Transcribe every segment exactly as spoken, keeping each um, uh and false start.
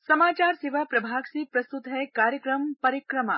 समाचार सेवा प्रभाग से प्रस्तुत है कार्यक्रम परिक्रमा।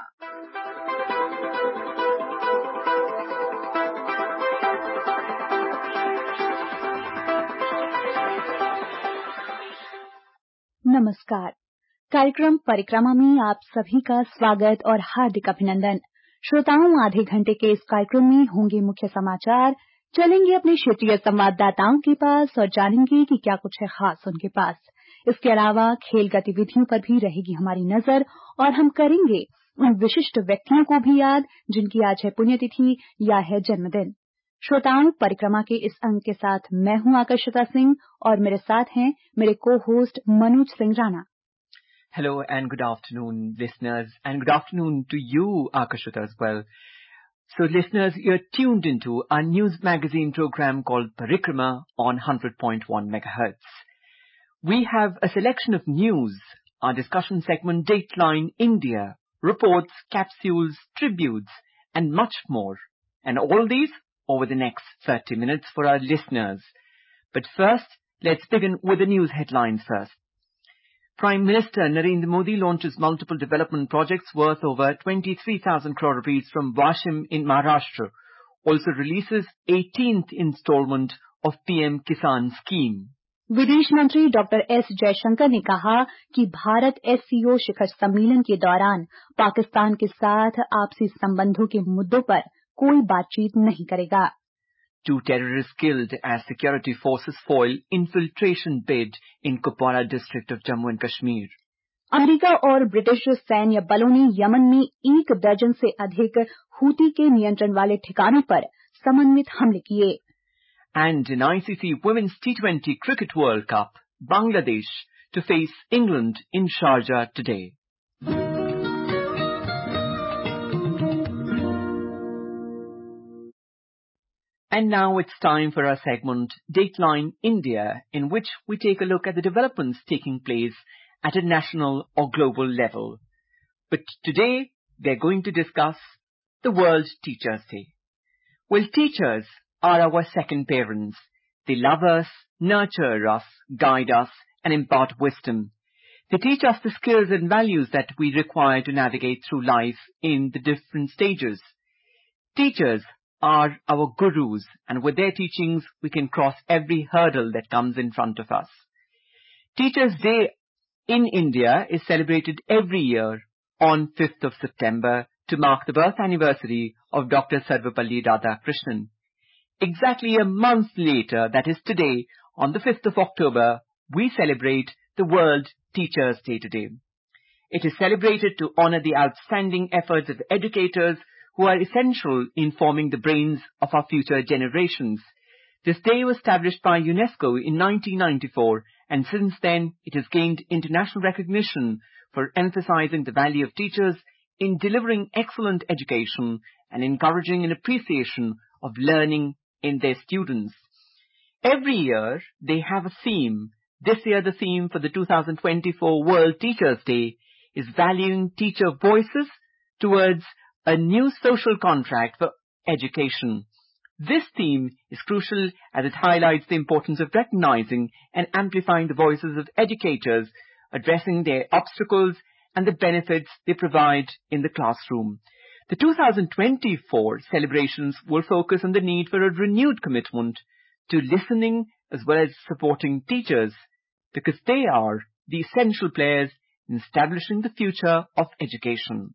नमस्कार। कार्यक्रम परिक्रमा में आप सभी का स्वागत और हार्दिक अभिनंदन। श्रोताओं, आधे घंटे के इस कार्यक्रम में होंगे मुख्य समाचार, चलेंगे अपने क्षेत्रीय संवाददाताओं के पास और जानेंगे कि क्या कुछ है खास उनके पास। इसके अलावा खेल गतिविधियों पर भी रहेगी हमारी नजर और हम करेंगे उन विशिष्ट व्यक्तियों को भी याद जिनकी आज है पुण्यतिथि या है जन्मदिन। श्रोताओं, परिक्रमा के इस अंक के साथ मैं हूं आकर्षिता सिंह और मेरे साथ हैं मेरे को host Manoj Singh Rana. Hello and good afternoon, listeners, and good afternoon to you, Akashita, as well. So, listeners, you're tuned into our news magazine program called Parikrama on one hundred point one megahertz. We have a selection of news, our discussion segment Dateline India, reports, capsules, tributes, and much more. And all these over the next thirty minutes for our listeners. But first, let's begin with the news headlines first. Prime Minister Narendra Modi launches multiple development projects worth over twenty-three thousand crore rupees from Washim in Maharashtra. Also releases eighteenth installment of P M Kisan scheme. विदेश मंत्री doctor S Jaishankar ने कहा कि Bharat S C ओ शिखर सम्मेलन के दौरान पाकिस्तान के साथ आपसी संबंधों के मुद्दों पर कोई बातचीत नहीं करेगा। Two terrorists killed as security forces foil infiltration bid in Kupwara district of Jammu and Kashmir. America और ब्रिटिश सैन्य बलों ने यमन में एक दर्जन से अधिक हूती के नियंत्रण वाले ठिकानों पर समन्वित हमले किए। And in I C C Women's T twenty Cricket World Cup, Bangladesh to face England in Sharjah today. And now it's time for our segment Dateline India, in which we take a look at the developments taking place at a national or global level. But today we're going to discuss the World Teachers' Day. Well, teachers are our second parents. They love us, nurture us, guide us, and impart wisdom. They teach us the skills and values that we require to navigate through life in the different stages. Teachers are our gurus, and with their teachings we can cross every hurdle that comes in front of us. Teachers' Day in India is celebrated every year on fifth of September to mark the birth anniversary of Doctor Sarvepalli Radhakrishnan. Exactly a month later, that is today, on the fifth of October, we celebrate the World Teachers' Day today. It is celebrated to honor the outstanding efforts of educators who are essential in forming the brains of our future generations. This day was established by UNESCO in nineteen ninety-four, and since then it has gained international recognition for emphasizing the value of teachers in delivering excellent education and encouraging an appreciation of learning in their students. Every year they have a theme. This year the theme for the two thousand twenty-four World Teachers' Day is valuing teacher voices towards a new social contract for education. This theme is crucial as it highlights the importance of recognizing and amplifying the voices of educators, addressing their obstacles and the benefits they provide in the classroom. The two thousand twenty-four celebrations will focus on the need for a renewed commitment to listening as well as supporting teachers, because they are the essential players in establishing the future of education.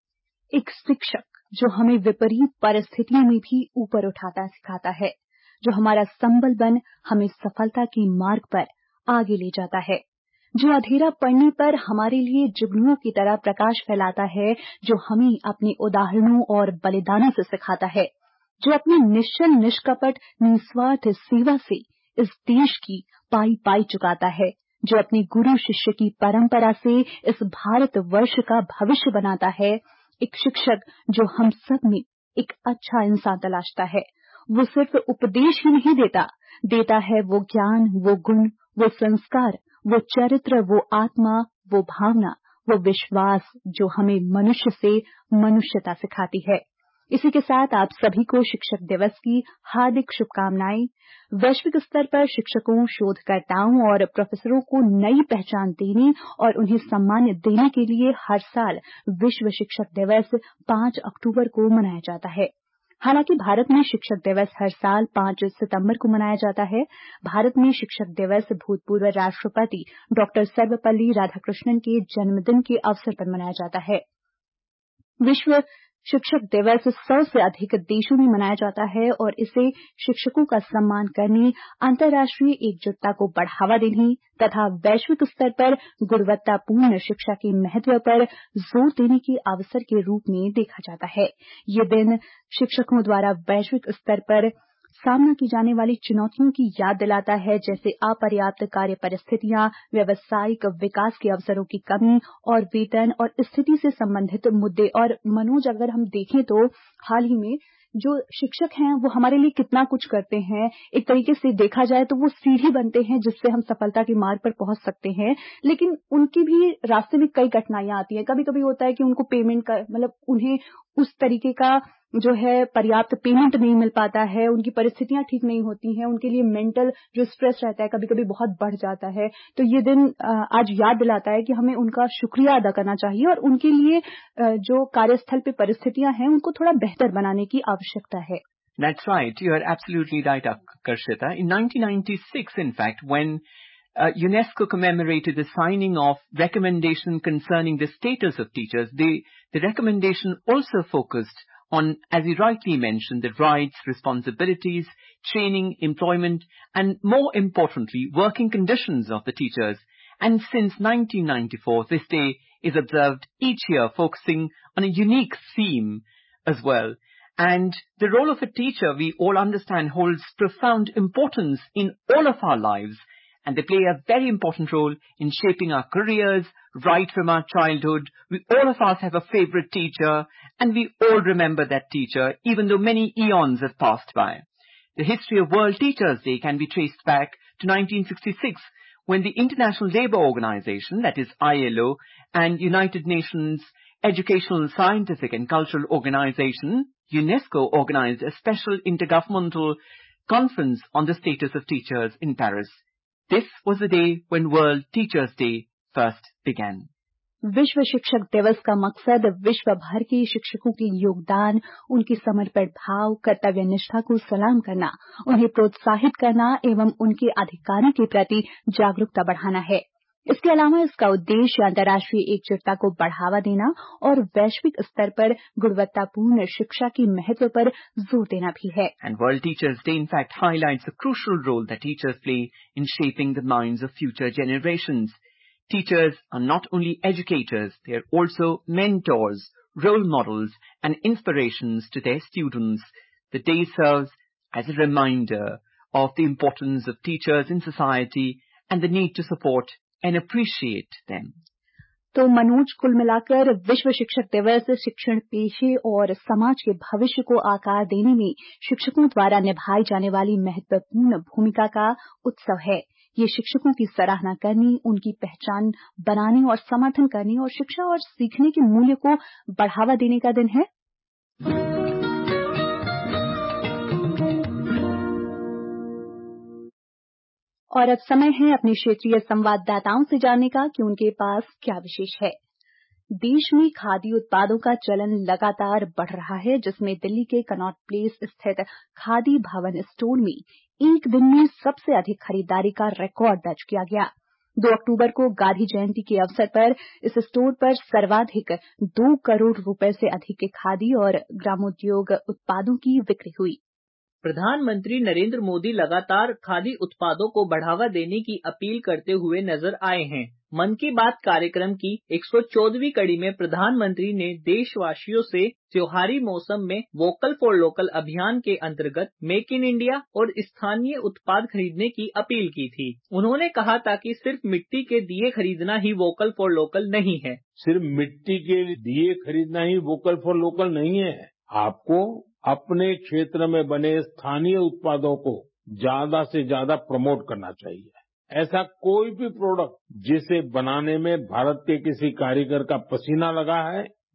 एक शिक्षक जो हमें विपरीत परिस्थितियों में भी ऊपर उठाता सिखाता है, जो हमारा संबल बन हमें सफलता के मार्ग पर आगे ले जाता है, जो अंधेरा पड़ने पर हमारे लिए जुगनुओं की तरह प्रकाश फैलाता है, जो हमें अपने उदाहरणों और बलिदानों से सिखाता है, जो अपनी निश्चल निष्कपट निस्वार्थ सेवा से इस देश की पाई पाई चुकाता है, जो अपने गुरु शिष्य की परंपरा से इस भारत वर्ष का भविष्य बनाता है। एक शिक्षक जो हम सब में एक अच्छा इंसान तलाशता है। वो सिर्फ उपदेश ही नहीं देता, देता है वो ज्ञान, वो गुण, वो संस्कार, वो चरित्र, वो आत्मा, वो भावना, वो विश्वास जो हमें मनुष्य से मनुष्यता सिखाती है। इसी के साथ आप सभी को शिक्षक दिवस की हार्दिक शुभकामनाएं। वैश्विक स्तर पर शिक्षकों, शोधकर्ताओं और प्रोफेसरों को नई पहचान देने और उन्हें सम्मान देने के लिए हर साल विश्व शिक्षक दिवस पांच अक्टूबर को मनाया जाता है। हालांकि भारत में शिक्षक दिवस हर साल पांच सितंबर को मनाया जाता है। भारत में शिक्षक दिवस भूतपूर्व राष्ट्रपति डॉक्टर सर्वपल्ली राधाकृष्णन के जन्मदिन के अवसर पर मनाया जाता है। विश्व शिक्षक दिवस सौ से अधिक देशों में मनाया जाता है और इसे शिक्षकों का सम्मान करने, अंतर्राष्ट्रीय एकजुटता को बढ़ावा देने तथा वैश्विक स्तर पर गुणवत्तापूर्ण शिक्षा के महत्व पर जोर देने के अवसर के रूप में देखा जाता है। ये दिन शिक्षकों द्वारा वैश्विक स्तर पर सामना की जाने वाली चुनौतियों की याद दिलाता है, जैसे अपर्याप्त कार्य परिस्थितियां, व्यावसायिक विकास के अवसरों की कमी और वेतन और स्थिति से संबंधित मुद्दे। और मनोज, अगर हम देखें तो हाल ही में जो शिक्षक हैं वो हमारे लिए कितना कुछ करते हैं। एक तरीके से देखा जाए तो वो सीढ़ी बनते हैं जिससे हम सफलता के मार्ग पर पहुंच सकते हैं, लेकिन उनकी भी रास्ते में कई कठिनाइयां आती हैं। कभी कभी होता है कि उनको पेमेंट का मतलब उन्हें उस तरीके का जो है पर्याप्त पेमेंट नहीं मिल पाता है, उनकी परिस्थितियां ठीक नहीं होती हैं, उनके लिए मेंटल जो स्ट्रेस रहता है कभी कभी बहुत बढ़ जाता है। तो ये दिन आज याद दिलाता है कि हमें उनका शुक्रिया अदा करना चाहिए और उनके लिए जो कार्यस्थल पे परिस्थितियां हैं उनको थोड़ा बेहतर बनाने की आवश्यकता है। That's right. You are absolutely right, Karshita. In nineteen ninety-six, in fact, when uh, UNESCO commemorated the signing of recommendation concerning the status of teachers, the, the recommendation also focused on, as you rightly mentioned, the rights, responsibilities, training, employment, and more importantly, working conditions of the teachers. And since nineteen ninety-four, this day is observed each year, focusing on a unique theme as well. And the role of a teacher, we all understand, holds profound importance in all of our lives. And they play a very important role in shaping our careers right from our childhood. We all of us have a favorite teacher, and we all remember that teacher, even though many eons have passed by. The history of World Teachers' Day can be traced back to nineteen sixty-six, when the International Labour Organization, that is I L O, and United Nations Educational, Scientific and Cultural Organization, UNESCO, organized a special intergovernmental conference on the status of teachers in Paris. This was the day when World Teachers' Day first began. विश्व शिक्षक दिवस का मकसद विश्व भर के शिक्षकों के योगदान, उनके समर्पण भाव, कर्तव्य निष्ठा को सलाम करना, उन्हें प्रोत्साहित करना एवं उनके अधिकारों के प्रति जागरूकता बढ़ाना है। इसके अलावा इसका उद्देश्य अंतर्राष्ट्रीय एकजुटता को बढ़ावा देना और वैश्विक स्तर पर गुणवत्तापूर्ण शिक्षा के महत्व पर जोर देना भी है। And World Teachers' Day in fact highlights the crucial role that teachers play in shaping the minds of future generations. Teachers are not only educators, they are also mentors, role models and inspirations to their students. The day serves as a reminder of the importance of teachers in society and the need to support and appreciate them. तो मनोज, कुल मिलाकर विश्व शिक्षक दिवस शिक्षण पेशे और समाज के भविष्य को आकार देने में शिक्षकों द्वारा निभाई जाने वाली महत्वपूर्ण भूमिका का उत्सव है। ये शिक्षकों की सराहना करने, उनकी पहचान बनाने और समर्थन करने और शिक्षा और सीखने के मूल्य को बढ़ावा देने का दिन है। और अब समय है अपने क्षेत्रीय संवाददाताओं से जानने का कि उनके पास क्या विशेष है। देश में खादी उत्पादों का चलन लगातार बढ़ रहा है, जिसमें दिल्ली के कनॉट प्लेस स्थित खादी भवन स्टोर में एक दिन में सबसे अधिक खरीदारी का रिकॉर्ड दर्ज किया गया। दो अक्टूबर को गांधी जयंती के अवसर पर इस स्टोर पर सर्वाधिक दो करोड़ रुपए से अधिक के खादी और ग्रामोद्योग उत्पादों की बिक्री हुई। प्रधानमंत्री नरेंद्र मोदी लगातार खादी उत्पादों को बढ़ावा देने की अपील करते हुए नजर आए हैं। मन की बात कार्यक्रम की एक सौ चौदहवीं कड़ी में प्रधानमंत्री ने देशवासियों से त्योहारी मौसम में वोकल फॉर लोकल अभियान के अंतर्गत मेक इन इंडिया और स्थानीय उत्पाद खरीदने की अपील की थी। उन्होंने कहा था कि सिर्फ मिट्टी के दिए खरीदना ही वोकल फॉर लोकल नहीं है। सिर्फ मिट्टी के दिए खरीदना ही वोकल फॉर लोकल नहीं है। आपको अपने क्षेत्र में बने स्थानीय उत्पादों को ज्यादा से ज्यादा प्रमोट करना चाहिए। ऐसा कोई भी प्रोडक्ट जिसे बनाने में भारत के किसी कारीगर का पसीना लगा है,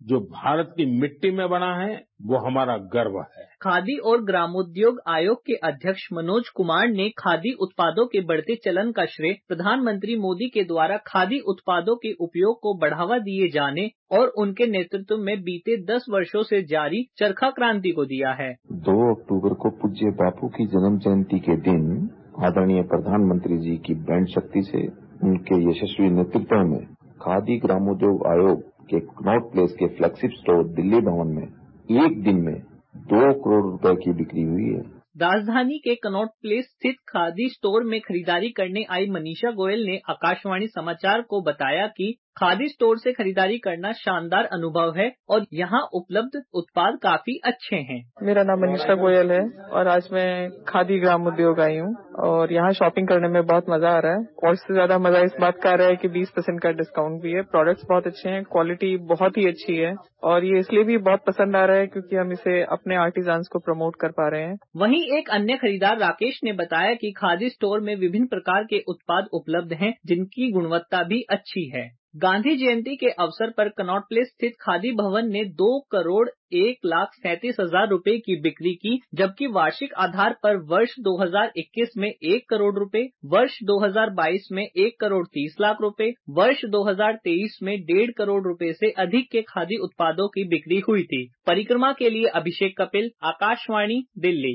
जो भारत की मिट्टी में बना है वो हमारा गर्व है। खादी और ग्रामोद्योग आयोग के अध्यक्ष मनोज कुमार ने खादी उत्पादों के बढ़ते चलन का श्रेय प्रधानमंत्री मोदी के द्वारा खादी उत्पादों के उपयोग को बढ़ावा दिए जाने और उनके नेतृत्व में बीते दस वर्षों से जारी चरखा क्रांति को दिया है। दो अक्टूबर को पूज्य बापू की जन्म जयंती के दिन आदरणीय प्रधानमंत्री जी की बैंड शक्ति से उनके यशस्वी नेतृत्व में खादी ग्रामोद्योग आयोग के कनॉट प्लेस के फ्लैगशिप स्टोर दिल्ली भवन में एक दिन में दो करोड़ रुपए की बिक्री हुई है। राजधानी के कनॉट प्लेस स्थित खादी स्टोर में खरीदारी करने आई मनीषा गोयल ने आकाशवाणी समाचार को बताया कि खादी स्टोर से खरीदारी करना शानदार अनुभव है और यहाँ उपलब्ध उत्पाद काफी अच्छे हैं। मेरा नाम मनीषा गोयल है और आज मैं खादी ग्राम उद्योग आई हूँ और यहाँ शॉपिंग करने में बहुत मजा आ रहा है और इससे ज्यादा मजा इस बात का आ रहा है कि बीस परसेंट का डिस्काउंट भी है। प्रोडक्ट्स बहुत अच्छे हैं, क्वालिटी बहुत ही अच्छी है और ये इसलिए भी बहुत पसंद आ रहा है क्योंकि हम इसे अपने आर्टिजान्स को प्रमोट कर पा रहे हैं। वहीं एक अन्य खरीदार राकेश ने बताया कि खादी स्टोर में विभिन्न प्रकार के उत्पाद उपलब्ध हैं जिनकी गुणवत्ता भी अच्छी है। गांधी जयंती के अवसर पर कनॉट प्लेस स्थित खादी भवन ने दो करोड़ एक लाख सैंतीस हजार रूपये की बिक्री की, जबकि वार्षिक आधार पर वर्ष दो हज़ार इक्कीस में एक करोड़ रुपए, वर्ष दो हज़ार बाईस में एक करोड़ तीस लाख रुपए, वर्ष दो हज़ार तेईस में डेढ़ करोड़ रुपए से अधिक के खादी उत्पादों की बिक्री हुई थी। परिक्रमा के लिए अभिषेक Kapil, Akashvani, Delhi.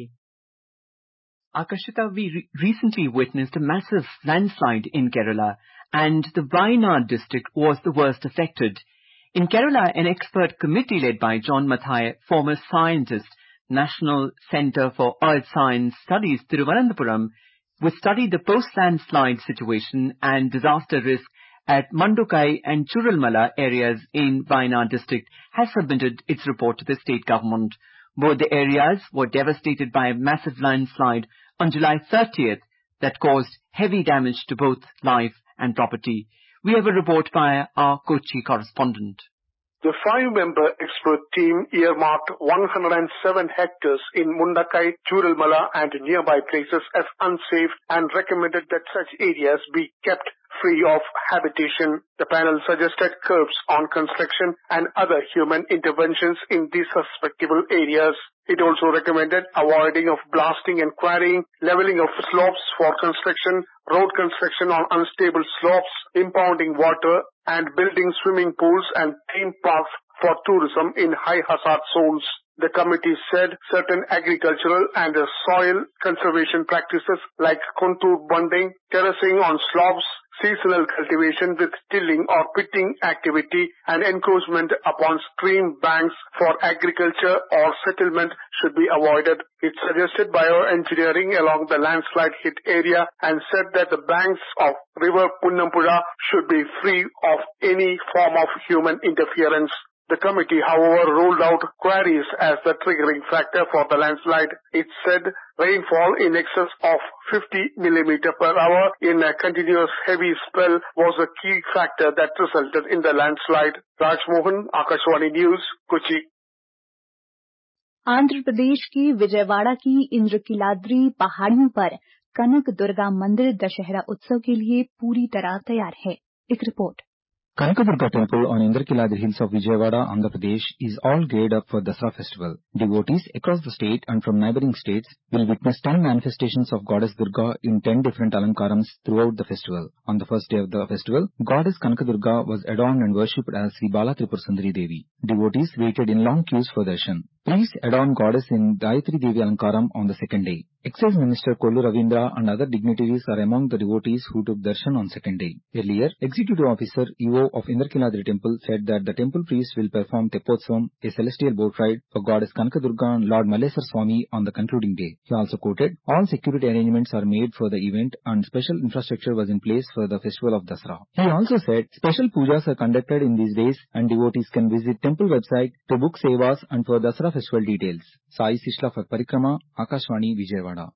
Akashita, we re- recently witnessed a massive landslide in Kerala, and the Wayanad district was the worst affected. In Kerala, an expert committee led by John Mathai, former scientist, National Centre for Earth Science Studies, Thiruvananthapuram, which studied the post-landslide situation and disaster risk at Mandukai and Churalmala areas in Wayanad district, has submitted its report to the state government. Both the areas were devastated by a massive landslide on July thirtieth that caused heavy damage to both life and property. We have a report by our Kochi correspondent. The five-member expert team earmarked one hundred seven hectares in Mundakai, Churalmala and nearby places as unsafe and recommended that such areas be kept free of habitation. The panel suggested curbs on construction and other human interventions in these susceptible areas. It also recommended avoiding of blasting and quarrying, leveling of slopes for construction, road construction on unstable slopes, impounding water, and building swimming pools and theme parks for tourism in high hazard zones. The committee said certain agricultural and soil conservation practices like contour bunding, terracing on slopes, seasonal cultivation with tilling or pitting activity and encroachment upon stream banks for agriculture or settlement should be avoided. It suggested bioengineering along the landslide hit area and said that the banks of river Punnampura should be free of any form of human interference. The committee, however, ruled out quarries as the triggering factor for the landslide. It said rainfall in excess of fifty millimeters per hour in a continuous heavy spell was a key factor that resulted in the landslide. Raj Mohan, Akashwani News, Kochi. Andhra Pradesh के विजयवाड़ा की इंद्रकीलाद्री पहाड़ियों पर कनक दुर्गा मंदिर दशहरा उत्सव के लिए पूरी तरह तैयार है। एक रिपोर्ट। Kanakadurga temple on Indrakiladri hills of Vijayawada, Andhra Pradesh is all geared up for Dasara festival. Devotees across the state and from neighbouring states will witness ten manifestations of Goddess Durga in ten different alankarams throughout the festival. On the first day of the festival, Goddess Kanakadurga was adorned and worshipped as Sri Bala Tripura Sundari Devi. Devotees waited in long queues for darshan. Priests adorned Goddess in Gayatri Devi Alankaram on the second day. Excise Minister Kollu Ravindra and other dignitaries are among the devotees who took darshan on second day. Earlier, Executive Officer E O of Indrakiladri Temple said that the temple priests will perform Teppotsavam, a celestial boat ride for Goddess Kanakadurga and Lord Malleswar Swami on the concluding day. He also quoted, all security arrangements are made for the event and special infrastructure was in place for the festival of Dasara. He also said special pujas are conducted in these days and devotees can visit temple website to book sevas and for Dasara festival details. Sai Sishla for Parikrama, Akashwani, Vijayawada.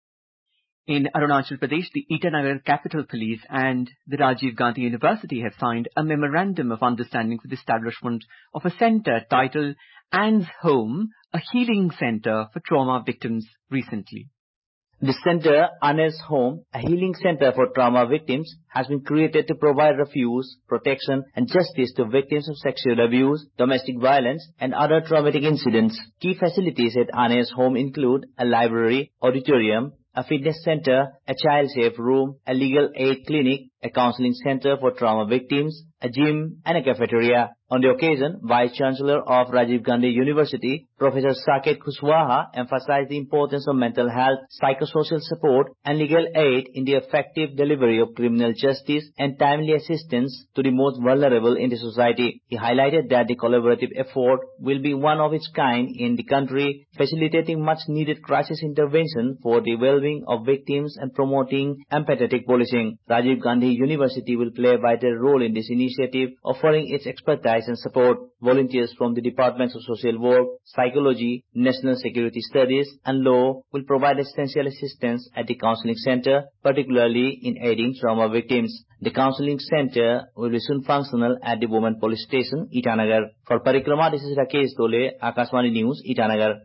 In Arunachal Pradesh, the Itanagar Capital Police and the Rajiv Gandhi University have signed a memorandum of understanding for the establishment of a centre titled Anne's Home, a healing centre for trauma victims recently. The center, Anes Home, a healing center for trauma victims, has been created to provide refuge, protection and justice to victims of sexual abuse, domestic violence and other traumatic incidents. Key facilities at Anes Home include a library, auditorium, a fitness center, a child-safe room, a legal aid clinic, a counseling center for trauma victims, a gym and a cafeteria. On the occasion, Vice-Chancellor of Rajiv Gandhi University, Professor Saket Kushwaha, emphasized the importance of mental health, psychosocial support and legal aid in the effective delivery of criminal justice and timely assistance to the most vulnerable in the society. He highlighted that the collaborative effort will be one of its kind in the country, facilitating much-needed crisis intervention for the well-being of victims and promoting empathetic policing. Rajiv Gandhi University will play a vital role in this initiative, offering its expertise and support. Volunteers from the Departments of Social Work, Psychology, National Security Studies and Law will provide essential assistance at the counseling center, particularly in aiding trauma victims. The counseling center will be soon functional at the Women Police Station, Itanagar. For Parikrama, this is Rakesh Dole, Akashvani News, Itanagar.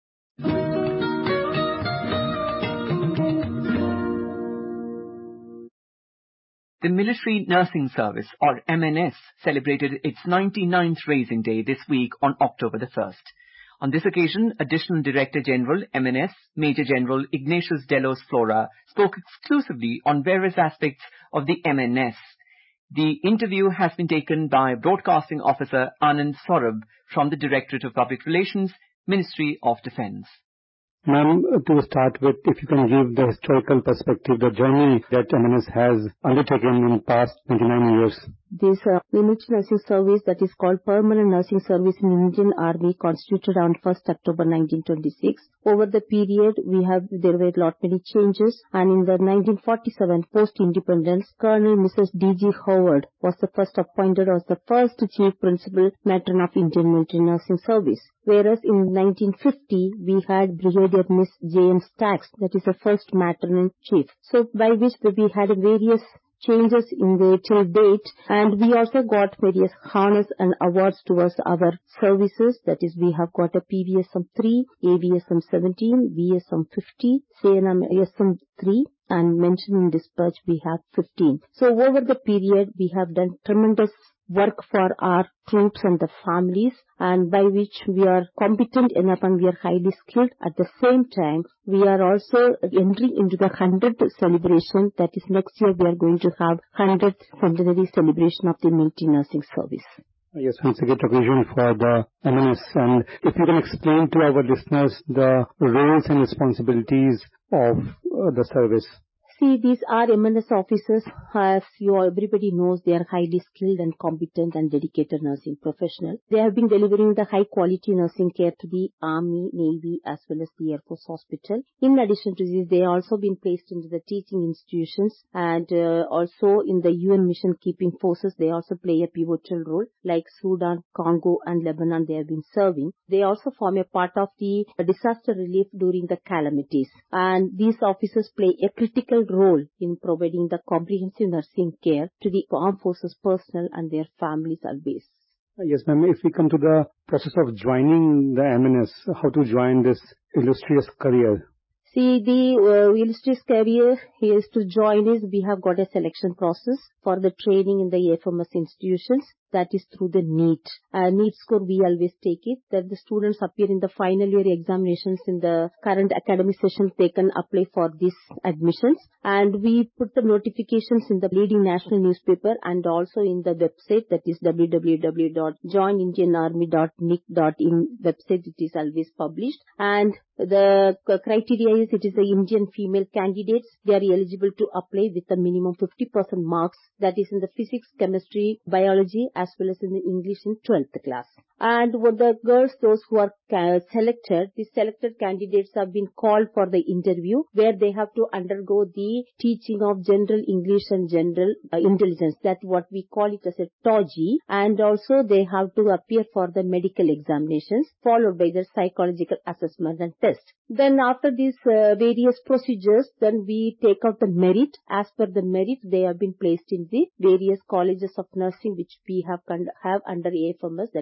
The Military Nursing Service, or M N S, celebrated its ninety-ninth Raising Day this week on October the first. On this occasion, Additional Director General, M N S, Major General Ignatius Delos Flora, spoke exclusively on various aspects of the M N S. The interview has been taken by Broadcasting Officer Anand Saurabh from the Directorate of Public Relations, Ministry of Defence. Ma'am, to start with, if you can give the historical perspective, the journey that M N S has undertaken in past twenty-nine years. This uh, military nursing service that is called Permanent Nursing Service in Indian Army constituted on first October nineteen twenty-six. Over the period, we have there were lot many changes, and in the nineteen forty-seven post-independence, Colonel Missus D G Howard was the first appointed as the first Chief Principal Matron of Indian Military Nursing Service. Whereas in nineteen fifty, we had Brigadier Miss J M Stacks, that is the first Matron-in-Chief. So by which we had various changes in the till date, and we also got various honors and awards towards our services. That is, we have got a P V S M three, A V S M seventeen, V S M fifty, C N M S M three, and mentioned in dispatch we have fifteen. So over the period, we have done tremendous work for our troops and the families, and by which we are competent enough and we are highly skilled. At the same time, we are also entering into the hundredth celebration. That is, next year we are going to have hundredth centenary celebration of the military nursing service. Yes, it's a great occasion for the M N S, and if you can explain to our listeners the roles and responsibilities of uh, the service. See, these are M N S officers. As you all, everybody knows, they are highly skilled and competent and dedicated nursing professionals. They have been delivering the high quality nursing care to the Army, Navy as well as the Air Force Hospital. In addition to this, they have also been placed into the teaching institutions, and uh, also in the U N mission keeping forces. They also play a pivotal role, like Sudan, Congo and Lebanon they have been serving. They also form a part of the disaster relief during the calamities, and these officers play a critical role in providing the comprehensive nursing care to the armed forces personnel and their families always. Yes, ma'am. If we come to the process of joining the M N S, how to join this illustrious career? See, the uh, illustrious career is to join is we have got a selection process for the training in the F M S institutions. That is through the NEET. Uh, NEET score, we always take it, that the students appear in the final year examinations in the current academic session, they can apply for these admissions. And we put the notifications in the leading national newspaper and also in the website, that is w w w dot join indian army dot n I C dot in website, it is always published. And the criteria is, it is the Indian female candidates. They are eligible to apply with a minimum fifty percent marks, that is in the physics, chemistry, biology, as well as in the English in twelfth class. And for the girls, those who are selected, the selected candidates have been called for the interview, where they have to undergo the teaching of general English and general uh, intelligence. That's what we call it as a T O G I. And also they have to appear for the medical examinations, followed by the psychological assessment and test. Then after these uh, various procedures, then we take out the merit. As per the merit, they have been placed in the various colleges of nursing which we have have under A F M S, that is six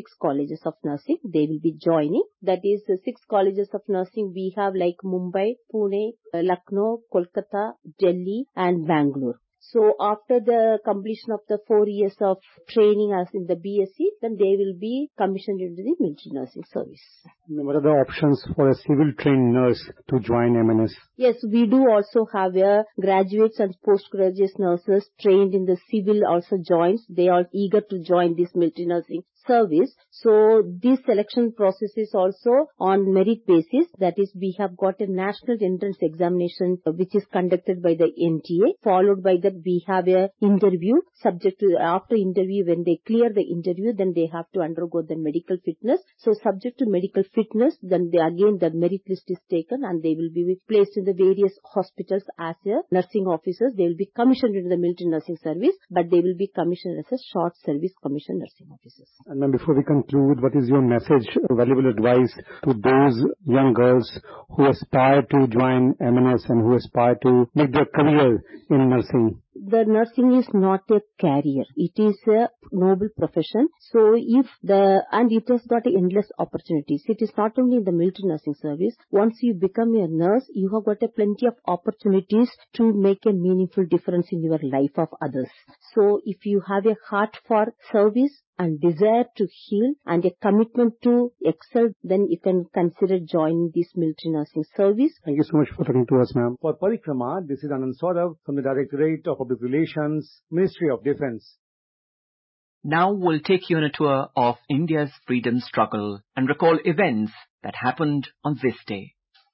six colleges of nursing. They will be joining. That is uh, six colleges of nursing we have like Mumbai, Pune, uh, Lucknow, Kolkata, Delhi and Bangalore. So after the completion of the four years of training as in the B S c, then they will be commissioned into the military nursing service. What are the options for a civil trained nurse to join M N S? Yes, we do also have a graduates and postgraduate nurses trained in the civil also joins. They are eager to join this military nursing service. So this selection process is also on merit basis. That is, we have got a national entrance examination which is conducted by the N T A. Followed by that we have a interview. Subject to after interview, when they clear the interview, then they have to undergo the medical fitness. So subject to medical fitness, then they again the merit list is taken and they will be placed in the various hospitals as a nursing officers. They will be commissioned into the military nursing service, but they will be commissioned as a short service commissioned nursing officers. And ma'am, before we conclude, what is your message, valuable advice to those young girls who aspire to join M N S and who aspire to make their career in nursing? The nursing is not a career. It is a noble profession. So if the, and it has got endless opportunities. It is not only in the military nursing service. Once you become a nurse, you have got a plenty of opportunities to make a meaningful difference in your life of others. So if you have a heart for service and desire to heal and a commitment to excel, then you can consider joining this military nursing service. Thank you so much for talking to us, ma'am. For Parikrama, this is Anand Saurav from the Directorate of Public Relations, Ministry of Defence. Now we'll take you on a tour of India's freedom struggle and recall events that happened on this day.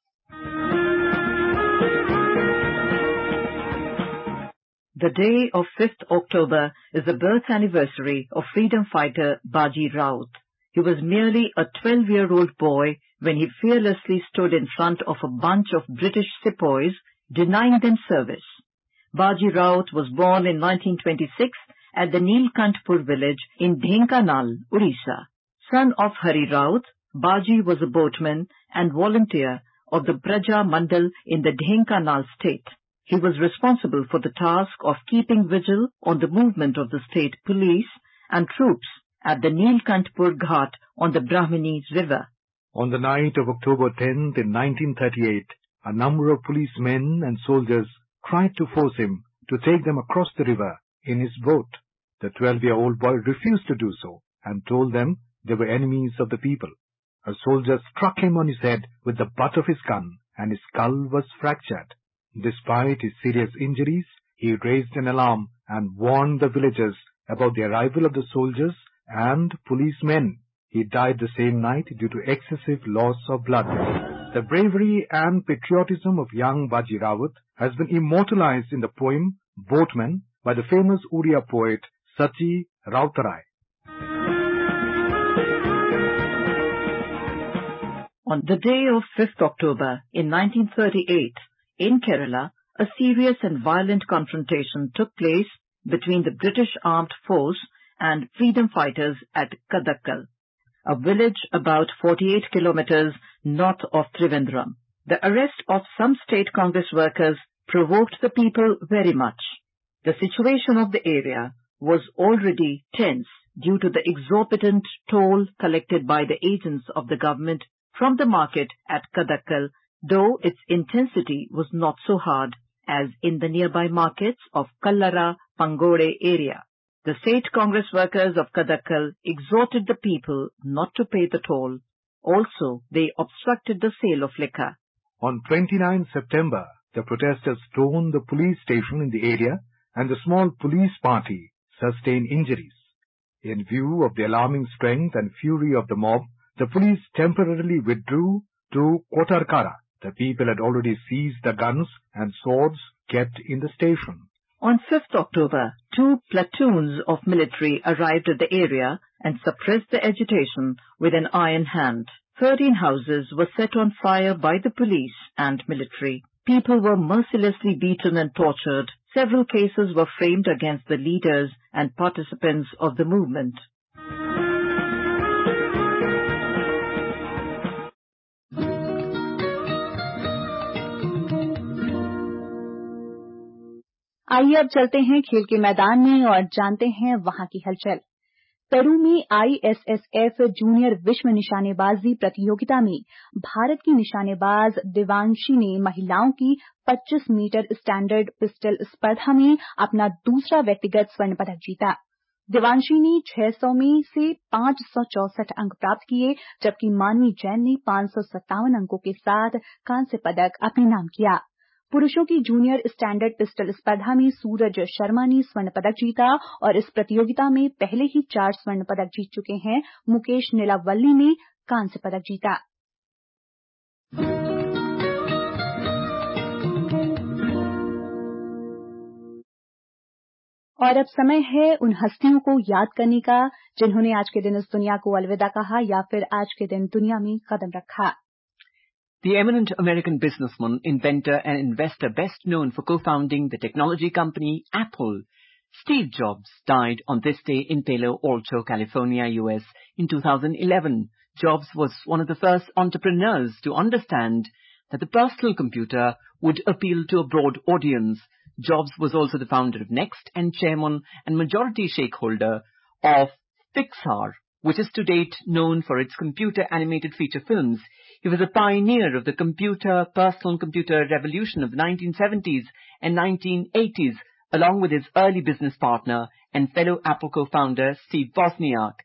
The day of fifth October is the birth anniversary of freedom fighter Baji Raut. He was merely a twelve-year-old boy when he fearlessly stood in front of a bunch of British sepoys, denying them service. Baji Raut was born in nineteen twenty-six at the Neelkantpur village in Dhenkanal, Odisha. Son of Hari Raut, Baji was a boatman and volunteer of the Praja Mandal in the Dhenkanal state. He was responsible for the task of keeping vigil on the movement of the state police and troops at the Neelkantpur Ghat on the Brahmani river. On the night of October tenth in nineteen thirty-eight, a number of policemen and soldiers tried to force him to take them across the river in his boat. The twelve-year-old boy refused to do so and told them they were enemies of the people. A soldier struck him on his head with the butt of his gun and his skull was fractured. Despite his serious injuries, he raised an alarm and warned the villagers about the arrival of the soldiers and policemen. He died the same night due to excessive loss of blood. The bravery and patriotism of young Baji Raut has been immortalized in the poem Boatman by the famous Odia poet Sachi Rautarai. On the day of fifth October in nineteen thirty-eight, in Kerala, a serious and violent confrontation took place between the British armed force and freedom fighters at Kadakkal, a village about forty-eight kilometers north of Trivandrum. The arrest of some state Congress workers provoked the people very much. The situation of the area was already tense due to the exorbitant toll collected by the agents of the government from the market at Kadakkal, though its intensity was not so hard as in the nearby markets of Kallara, Pangode area. The state Congress workers of Kadakkal exhorted the people not to pay the toll. Also, they obstructed the sale of liquor. On twenty-ninth September, the protesters stormed the police station in the area and the small police party sustained injuries. In view of the alarming strength and fury of the mob, the police temporarily withdrew to Kotarkara. The people had already seized the guns and swords kept in the station. On fifth October, two platoons of military arrived at the area and suppressed the agitation with an iron hand. Thirteen houses were set on fire by the police and military. People were mercilessly beaten and tortured. Several cases were framed against the leaders and participants of the movement. आइए अब चलते हैं खेल के मैदान में और जानते हैं वहां की हलचल। पेरू में I S S F junior विश्व निशानेबाजी प्रतियोगिता में भारत की निशानेबाज देवांशी ने महिलाओं की पच्चीस मीटर स्टैंडर्ड पिस्टल स्पर्धा में अपना दूसरा व्यक्तिगत स्वर्ण पदक जीता। देवांशी ने छह सौ में से पांच सौ चौसठ अंक प्राप्त किए, जबकि मानवी जैन ने पांच सौ सत्तावन अंकों के साथ कांस्य पदक अपने नाम किया। पुरुषों की जूनियर स्टैंडर्ड पिस्टल स्पर्धा में सूरज शर्मा ने स्वर्ण पदक जीता और इस प्रतियोगिता में पहले ही चार स्वर्ण पदक जीत चुके हैं। मुकेश नीलावल्ली ने कांस्य पदक जीता। और अब समय है उन हस्तियों को याद करने का जिन्होंने आज के दिन इस दुनिया को अलविदा कहा या फिर आज के दिन दुनिया में कदम रखा। The eminent American businessman, inventor and investor best known for co-founding the technology company Apple, Steve Jobs, died on this day in Palo Alto, California, U S in two thousand eleven. Jobs was one of the first entrepreneurs to understand that the personal computer would appeal to a broad audience. Jobs was also the founder of Next and chairman and majority shareholder of Pixar, which is to date known for its computer animated feature films. He was a pioneer of the computer, personal computer revolution of the nineteen seventies and nineteen eighties, along with his early business partner and fellow Apple co-founder Steve Wozniak.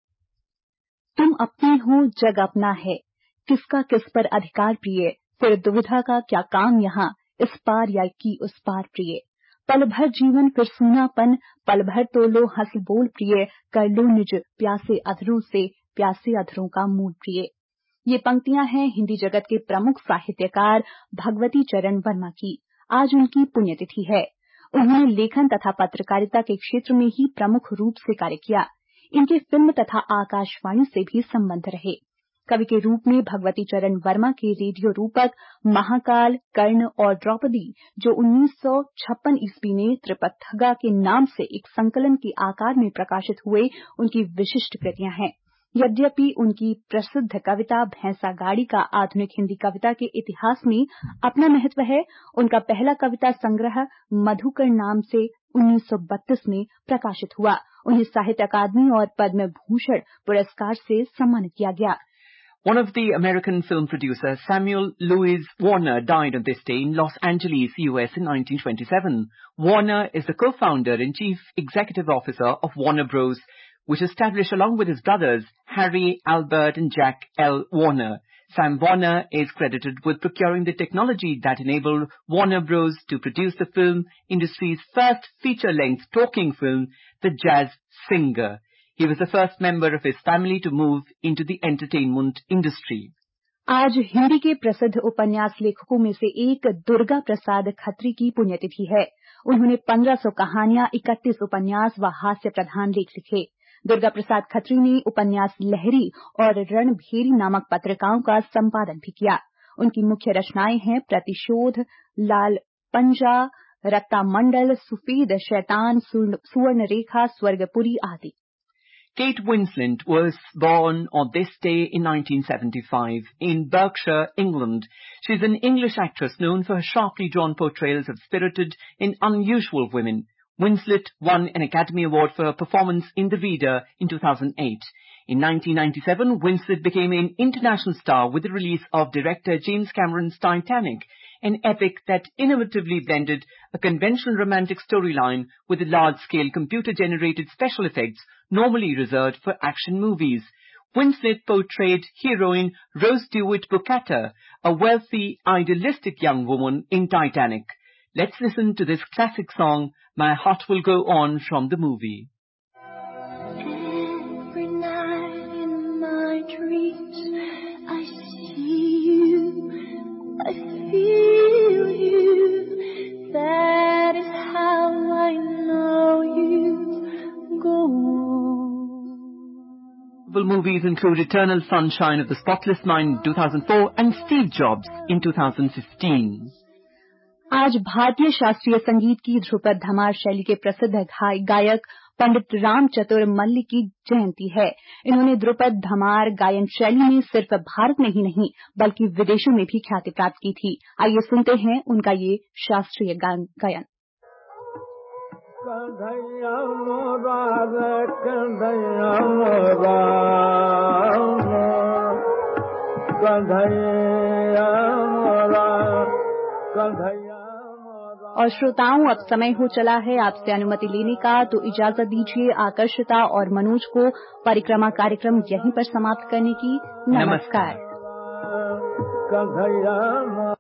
तुम अपने हो, जग अपना है, किसका किस पर अधिकार प्रिय, फिर दुविधा का क्या काम यहाँ, इस पार या की उस पार प्रिय, पल भर जीवन फिर सूनापन, पल भर तो लो हंस बोल प्रिय, कर लो निज प्यासे अधरों से, प्यासे अधरों का मूल प्रिय। ये पंक्तियां हैं हिंदी जगत के प्रमुख साहित्यकार भगवती चरण वर्मा की। आज उनकी पुण्यतिथि है। उन्होंने लेखन तथा पत्रकारिता के क्षेत्र में ही प्रमुख रूप से कार्य किया। इनके फिल्म तथा आकाशवाणी से भी संबंध रहे। कवि के रूप में भगवती चरण वर्मा के रेडियो रूपक महाकाल, कर्ण और द्रौपदी, जो उन्नीस सौ छप्पन ईस्वी में त्रिपथगा के नाम से एक संकलन के आकार में प्रकाशित हुए, उनकी विशिष्ट कृतियां हैं। यद्यपि उनकी प्रसिद्ध कविता भैंसा गाड़ी का आधुनिक हिंदी कविता के इतिहास में अपना महत्व है, उनका पहला कविता संग्रह मधुकर नाम से उन्नीस सौ बत्तीस में प्रकाशित हुआ। उन्हें साहित्य अकादमी और पद्म भूषण पुरस्कार से सम्मानित किया गया। One of the American film producers, Samuel Louis Warner, died on this day in Los Angeles, U S in nineteen twenty-seven. Warner is the co-founder and chief executive officer of Warner Bros., which established along with his brothers, Harry, Albert and Jack L. Warner. Sam Warner is credited with procuring the technology that enabled Warner Bros. To produce the film industry's first feature-length talking film, The Jazz Singer. He was the first member of his family to move into the entertainment industry. आज हिंदी के प्रसिद्ध उपन्यास लेखकों में से एक दुर्गा प्रसाद खत्री की पुण्यतिथि है। उन्होंने पंद्रह सौ कहानियां, इकतीस उपन्यास व हास्य प्रधान लेख लिखे। दुर्गा प्रसाद खत्री ने उपन्यास लहरी और रणभेरी नामक पत्रिकाओं का संपादन भी किया। उनकी मुख्य रचनाएं हैं प्रतिशोध, लाल पंजा, रत्तामंडल, सुफेद शैतान, सुवर्ण रेखा, स्वर्गपुरी आदि। Kate Winslet was born on this day in nineteen seventy-five in Berkshire, England. She is an English actress known for her sharply drawn portrayals of spirited and unusual women. Winslet won an Academy Award for her performance in The Reader in two thousand eight. In nineteen ninety-seven, Winslet became an international star with the release of director James Cameron's Titanic, an epic that innovatively blended a conventional romantic storyline with the large-scale computer-generated special effects normally reserved for action movies. Winslet portrayed heroine Rose DeWitt-Bukater, a wealthy, idealistic young woman in Titanic. Let's listen to this classic song, My Heart Will Go On, from the movie. Every night in my dreams, I see you, I feel you, that is how I know you go on. Movies include Eternal Sunshine of the Spotless Mind in two thousand four and Steve Jobs in two thousand fifteen. आज भारतीय शास्त्रीय संगीत की ध्रुपद धमार शैली के प्रसिद्ध गायक पंडित राम चतुर मल्ल की जयंती है। इन्होंने ध्रुपद धमार गायन शैली में सिर्फ भारत में ही नहीं बल्कि विदेशों में भी ख्याति प्राप्त की थी। आइए सुनते हैं उनका ये शास्त्रीय गायन। कन्हैया मोरा रे कन्हैया मोरा कन्हैया मोरा कन्हैया। और श्रोताओं, अब समय हो चला है आपसे अनुमति लेने का, तो इजाजत दीजिए आकर्षिता और मनोज को परिक्रमा कार्यक्रम यहीं पर समाप्त करने की। नमस्कार। कन्हैया